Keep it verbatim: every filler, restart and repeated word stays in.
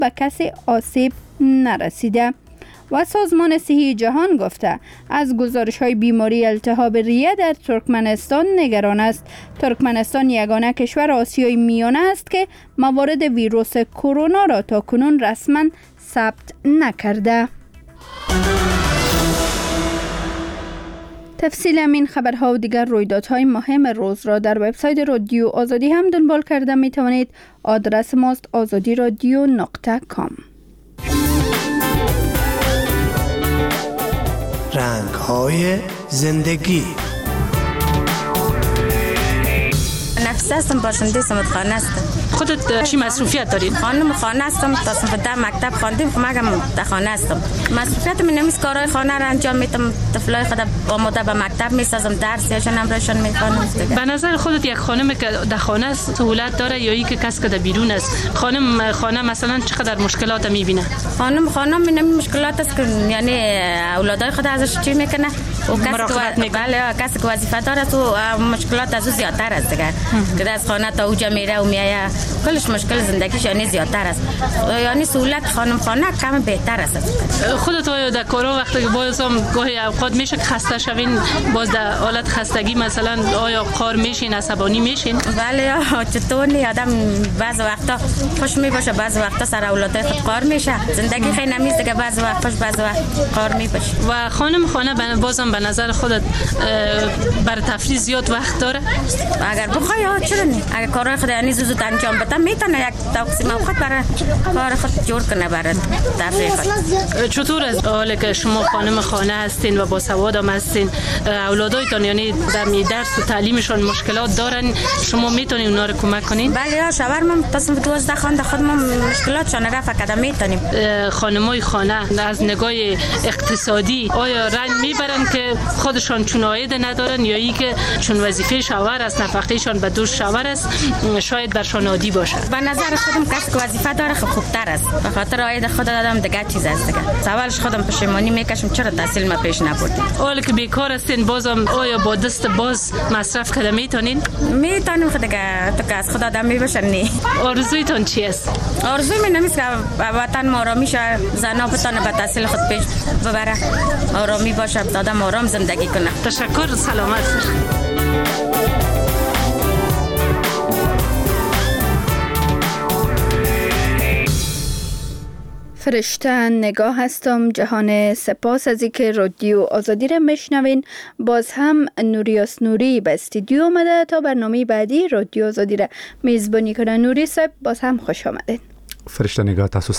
به کسی آسیب نرسیده. و سازمان صحی جهان گفته از گزارش‌های بیماری التهاب ریه در ترکمنستان نگران است. ترکمنستان یگانه کشور آسیای میانه است که موارد ویروس کرونا را تاکنون رسما ثبت نکرده. تفصیل همین خبرها و دیگر رویدادهای مهم روز را در وبسایت رادیو آزادی هم دنبال کرده می توانید. آدرس ماست آزادی رادیو نقطه کام. رنگ‌های زندگی. نفسه هستم، باشنده سمتخانه هستم. خودت چی مصروفیت دارید؟ خانم خانه هستم، تا صنف ده مکتب خواندیم، مگم در خانه هستم. مصروفیت من نمیست کارهای خانه را انجام میدم، طفلای خود آماده به مکتب میسازم، درسشون هم روشن میکنم. به نظر خودت یک خانم که در خانه است سهولت داره یا ای که کس که در بیرون است؟ خانم خانه مثلا چقدر مشکلات میبینه؟ خانم خانه میبینه مشکلات است که یعنی اولادای خود ازش چی میکنه و کسی که بله کسی که وظیفه داره تو مشکلات از او زیادتر است دیگه. که از خانه تا اوجا میره و میایه کلش مشکل زندگیش یعنی زیادتر است. یعنی سهولت خانم خانه کم بهتر است. خودت آیا در کارا وقتی که باز هم گاهی اوقات میشه که خسته شوین، باز در حالت خستگی مثلا آیا کار میشین، عصبانی میشین؟ بله چطور نی آدم بعض وقتا خوش می باشه، بعض وقتا سر اولاد خود کار میشه، زندگی خیلی نمیست دیگه، بعض وقت خوش بعض وقت کار می باشه. و خانم خانه بازم به نظر خودت بر تفریح زیاد وقت داره؟ اگر بخوای چرا نی، اگر کارهای خود یعنی زود انجام بده میتونه یک تقسیم وقت برای کار خود جور کنه برای تفریح خود. چطور از حالی که شما خانم خانه هستین و با سواد هم هستین، اولادایتان یعنی در درس و تعلیمشون مشکلات دارن، شما میتونید اونا رو کمک کنین؟ بله شاورم تصمیم دوازده خانه خودمون مشکلاتشون رفع کردن میتونیم. خانمای خانه از نگاه اقتصادی آیا رنج میبرن که خودشان چون عاید ندارن یا ای که چون وظیفه شاور است نفقهشان به دوش شاور است شاید برشان عادی باشه؟ به نظر خودم کسی که وظیفه داره خب خوبتر است، به خاطر عاید خود دادم دیگه چیز است دیگه. سوالش خودم پشیمانی میکشم چرا تحصیل ما پیش نبردیم. حالا که بیکار هستین بازم آیا با دست باز مصرف کرده میتونین؟ میتونیم خود دیگه، تو که از خدا آدم میباشن نی. آرزویتون چی است؟ آرزوی من نمیست که وطن ما آرامی شه، زنا بتونه به تحصیل خود پیش ببره، آرامی باشه، آدم آرام زندگی کنه. تشکر، سلامت. فرشته نگاه هستم. جهان سپاس از اینکه رادیو آزادی را میشنوین. باز هم نوریاس نوری به استودیو آمده تا برنامه بعدی رادیو آزادی را میزبانی کنه. نوری صاحب باز هم خوش آمدین. فرشته نگاه، تاسو